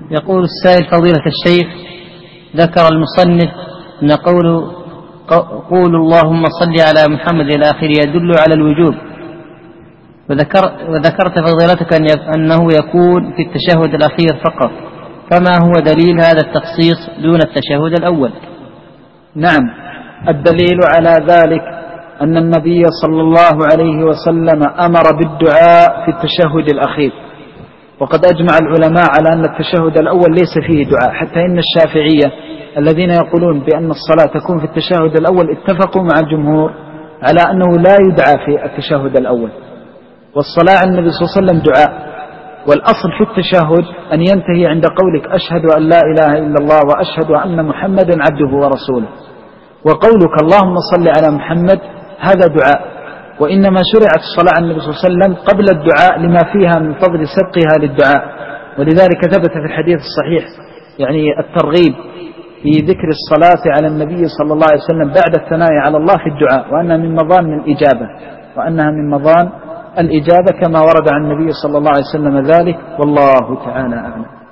يقول السائل: فضيلة الشيخ، ذكر المصنف أن قول اللهم صل على محمد إلى آخره يدل على الوجوب، وذكرت فضيلتك أنه يكون في التشهد الأخير فقط، فما هو دليل هذا التخصيص دون التشهد الأول؟ نعم، الدليل على ذلك أن النبي صلى الله عليه وسلم أمر بالدعاء في التشهد الأخير، وقد أجمع العلماء على أن التشهد الأول ليس فيه دعاء، حتى إن الشافعية الذين يقولون بأن الصلاة تكون في التشهد الأول اتفقوا مع الجمهور على أنه لا يدعى في التشهد الأول، والصلاة على النبي صلى الله عليه وسلم دعاء. والأصل في التشهد أن ينتهي عند قولك أشهد أن لا إله إلا الله وأشهد أن محمدا عبده ورسوله، وقولك اللهم صل على محمد هذا دعاء. وإنما شرعت الصلاة على النبي صلى الله عليه وسلم قبل الدعاء لما فيها من فضل سبقها للدعاء، ولذلك ثبت في الحديث الصحيح يعني الترغيب في ذكر الصلاة على النبي صلى الله عليه وسلم بعد الثناء على الله في الدعاء، وأنها من مظان الإجابة كما ورد عن النبي صلى الله عليه وسلم ذلك، والله تعالى أعلم.